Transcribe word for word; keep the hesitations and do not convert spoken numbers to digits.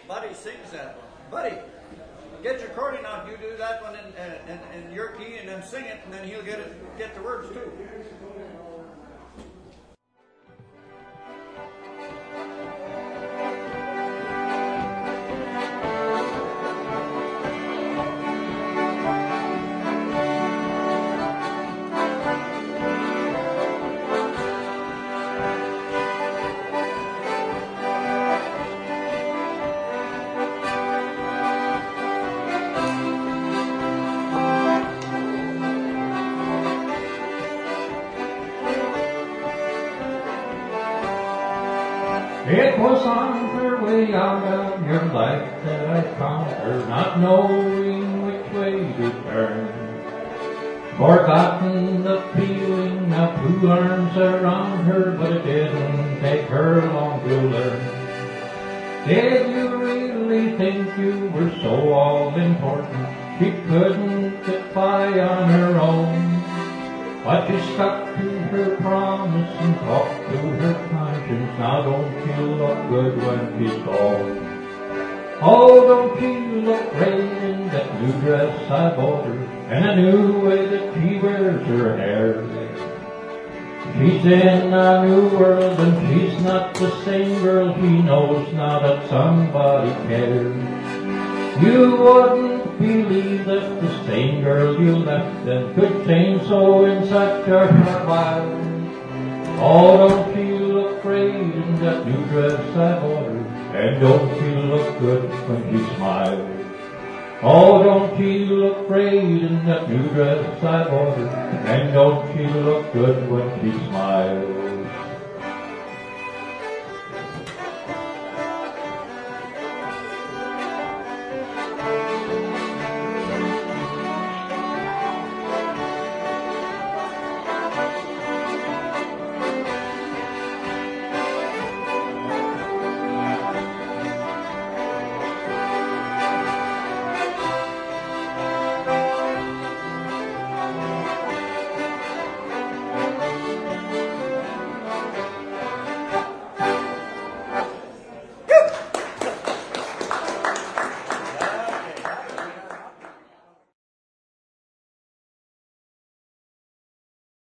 Buddy sings that one. Buddy, get your accordion out. You do that one in, in, in your key, and then sing it, and then he'll get it, get the words too. It was on her way out of your life that I found her, not knowing which way to turn. Forgotten the feeling of two arms around her, but it didn't take her long to learn. Did you really think you were so all-important? She couldn't get by on her own. But she stuck to her promise and talked to her conscience. Now don't you look good when she's gone? Oh, don't you look great in that new dress I bought her, and a new way that she wears her hair. She's in a new world and she's not the same girl. She knows now that somebody cares. You wouldn't believe that the same girl you left then could change so in such a short while. Oh, don't you look great in that new dress I bought her, and don't you look good when she smiles. Oh, don't you look great in that new dress I bought her, and don't you look good when she smiles.